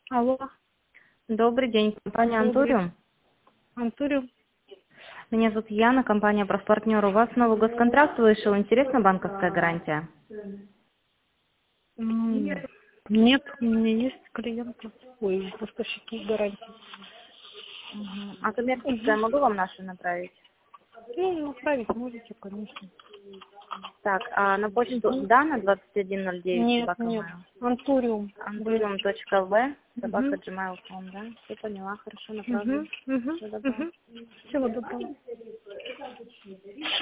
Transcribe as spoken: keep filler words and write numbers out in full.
Алло, Добрый день, компания добрый. Антуриум. Антуриум. Меня зовут Яна, компания «Профпартнер». У вас новый госконтракт вышел. Интересна банковская гарантия? М, Нет, у меня есть клиенты. Ой, поставщики гарантии. Мгм. А коммерческая Угу. могу вам нашу направить? Ну, направить можете, конечно. Так, а на почту Угу. Дана двадцать один ноль девять Нет, собака нет. mail. Антуриум. Да. Антуриум.лв собака Угу. gmail точка ком, да? Все поняла, хорошо, Угу. направлю. Угу. Всего доброго. Угу. Всего доброго.